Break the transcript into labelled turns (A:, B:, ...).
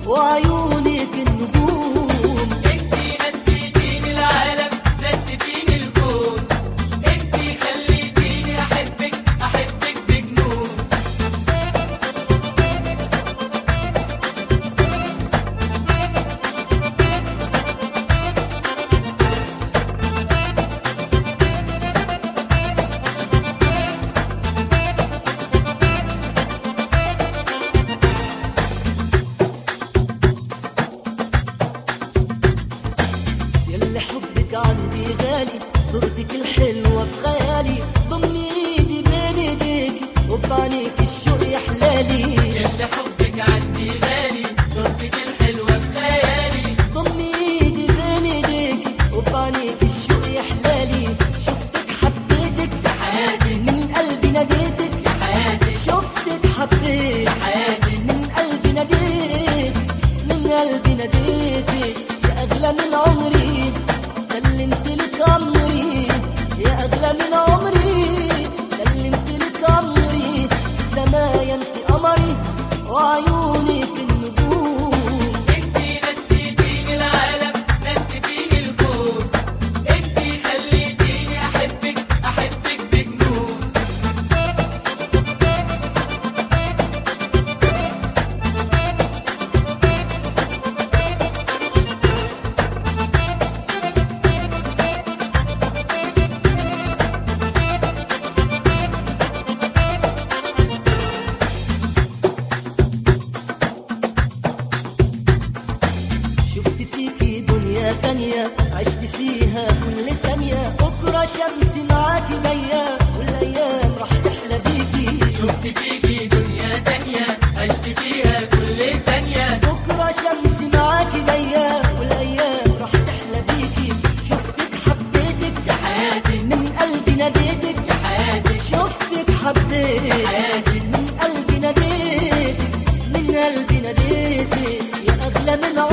A: وعيونك النجوم.
B: انتي نسيتيني العالم، نسيتيني الكون، انتي خليتيني احبك بجنون.
A: ياللي حبك عندي غالي، صورتك الحلوة في خيالي، ضمي ايدي بين ايديكي وفي عينيك الشوق يحلالي.
B: ياللي حبك عندي غالي، صورتك الحلوة بخيالي،
A: ضمي ايدي بين ايديكي وفي عينيك الشوق يحلالي. شفتك حبيتك
B: يا حياتي
A: من قلبي ناديتك،
B: يا حياتي
A: شفتك حبيت
B: يا حياتي
A: من قلبي ناديتك، من قلبي ناديتك. يا أغلى من عمري سلمت لك أمري، يا أغلى من عمري سلمت لك أمري. سمايا انت قمري وعيونك النجوم.
B: انتي نسيتيني العالم، نسيتيني الكون، انتي خليتيني احبك بجنون.
A: شفت فيكي دنيا تانية عشت فيها كل ثانية، بكرة شمسي معاكي جاية والأيام راح تحلى بيكي.
B: شفت فيكي دنيا تانية عشت فيها كل ثانية،
A: بكرة شمسي معاكي جاية والأيام راح تحلى بيكي. شفتك حبيتك
B: يا حياتي
A: من قلبي ناديتك،
B: يا حياتي
A: شفتك حبيت
B: حياتي
A: من قلبي ناديتك، من قلبي ناديتك. يا أغلى من